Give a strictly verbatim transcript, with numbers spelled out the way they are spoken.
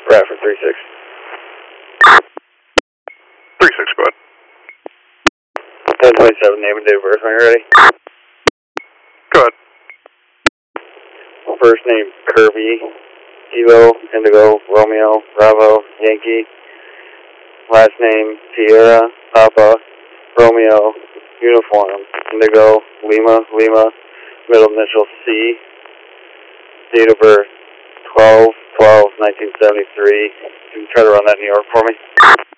Bradford three six. three six, go ahead. ten twenty-seven, name and date of birth when you're ready. Go ahead. First name Kirby, Kilo, Indigo, Romeo, Bravo, Yankee. Last name Sierra, Papa, Romeo, Uniform, Indigo, Lima, Lima, middle initial C. Date of birth twelve twelve nineteen seventy-three. Can you try to run that in New York for me?